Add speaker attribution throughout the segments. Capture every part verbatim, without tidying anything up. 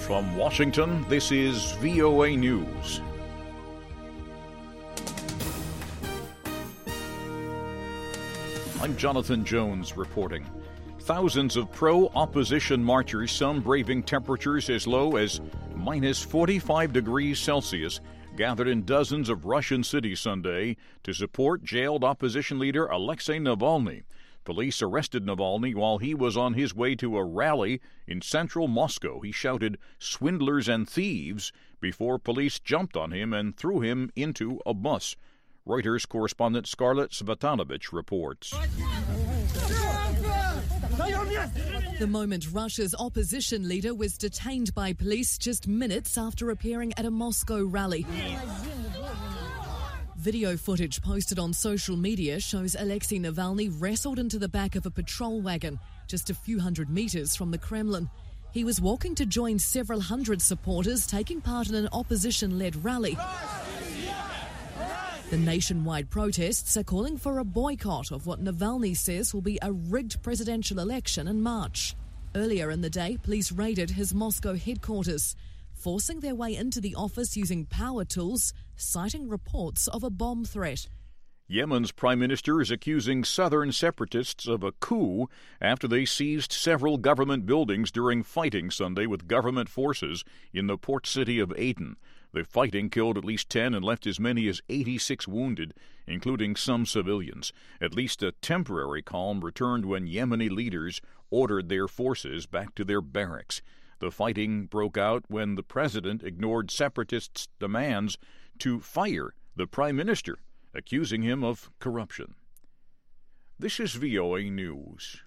Speaker 1: From Washington, this is V O A News. I'm Jonathan Jones reporting. Thousands of pro-opposition marchers, some braving temperatures as low as minus forty-five degrees Celsius, gathered in dozens of Russian cities Sunday to support jailed opposition leader Alexei Navalny. Police arrested Navalny while he was on his way to a rally in central Moscow. He shouted, "Swindlers and thieves," before police jumped on him and threw him into a bus. Reuters correspondent Scarlett Svetanovich reports.
Speaker 2: The moment Russia's opposition leader was detained by police just minutes after appearing at a Moscow rally. Video footage posted on social media shows Alexei Navalny wrestled into the back of a patrol wagon just a few hundred meters from the Kremlin. He was walking to join several hundred supporters taking part in an opposition-led rally. The nationwide protests are calling for a boycott of what Navalny says will be a rigged presidential election in March. Earlier in the day, police raided his Moscow headquarters, forcing their way into the office using power tools, citing reports of a bomb threat.
Speaker 1: Yemen's prime minister is accusing southern separatists of a coup after they seized several government buildings during fighting Sunday with government forces in the port city of Aden. The fighting killed at least ten and left as many as eighty-six wounded, including some civilians. At least a temporary calm returned when Yemeni leaders ordered their forces back to their barracks. The fighting broke out when the president ignored separatists' demands to fire the prime minister, accusing him of corruption. This is V O A News.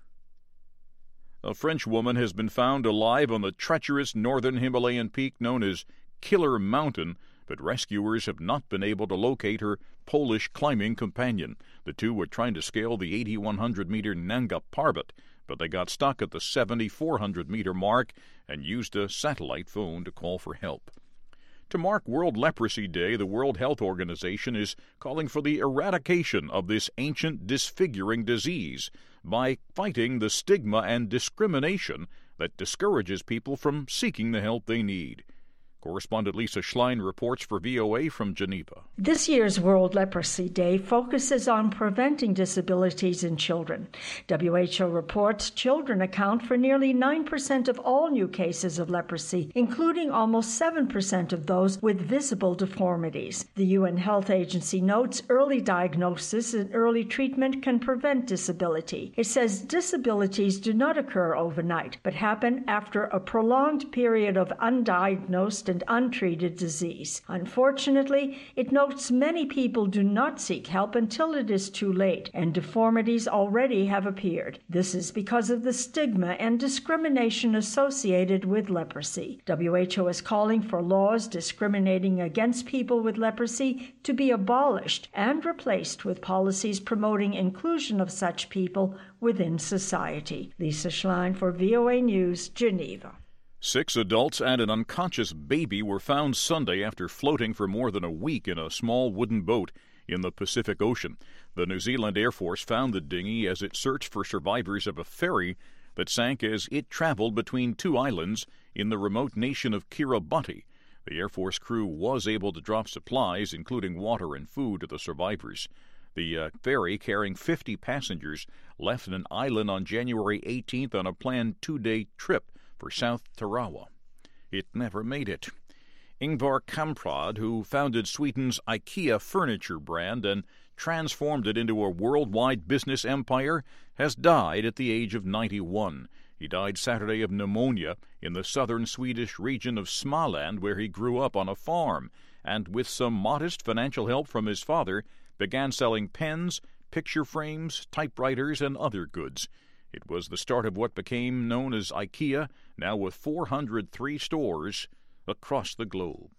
Speaker 1: A French woman has been found alive on the treacherous northern Himalayan peak known as Killer Mountain, but rescuers have not been able to locate her Polish climbing companion. The two were trying to scale the eighty-one hundred meter Nanga Parbat, but they got stuck at the seventy-four hundred meter mark and used a satellite phone to call for help. To mark World Leprosy Day, the World Health Organization is calling for the eradication of this ancient disfiguring disease by fighting the stigma and discrimination that discourages people from seeking the help they need. Correspondent Lisa Schlein reports for V O A from Geneva.
Speaker 3: This year's World Leprosy Day focuses on preventing disabilities in children. W H O reports children account for nearly nine percent of all new cases of leprosy, including almost seven percent of those with visible deformities. The U N Health Agency notes early diagnosis and early treatment can prevent disability. It says disabilities do not occur overnight, but happen after a prolonged period of undiagnosed and untreated disease. Unfortunately, it notes many people do not seek help until it is too late, and deformities already have appeared. This is because of the stigma and discrimination associated with leprosy. W H O is calling for laws discriminating against people with leprosy to be abolished and replaced with policies promoting inclusion of such people within society. Lisa Schlein for V O A News, Geneva.
Speaker 1: Six adults and an unconscious baby were found Sunday after floating for more than a week in a small wooden boat in the Pacific Ocean. The New Zealand Air Force found the dinghy as it searched for survivors of a ferry that sank as it traveled between two islands in the remote nation of Kiribati. The Air Force crew was able to drop supplies, including water and food, to the survivors. The uh, ferry, carrying fifty passengers, left an island on January eighteenth on a planned two-day trip for South Tarawa. It never made it. Ingvar Kamprad, who founded Sweden's IKEA furniture brand and transformed it into a worldwide business empire, has died at the age of ninety-one. He died Saturday of pneumonia in the southern Swedish region of Småland, where he grew up on a farm, and with some modest financial help from his father, began selling pens, picture frames, typewriters, and other goods. It was the start of what became known as IKEA, now with four hundred three stores across the globe.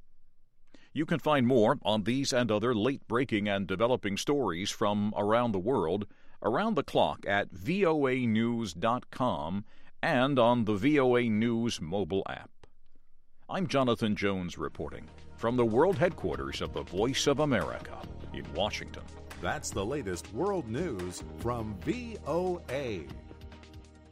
Speaker 1: You can find more on these and other late-breaking and developing stories from around the world around the clock at V O A news dot com and on the V O A News mobile app. I'm Jonathan Jones reporting from the world headquarters of the Voice of America in Washington.
Speaker 4: That's the latest world news from V O A.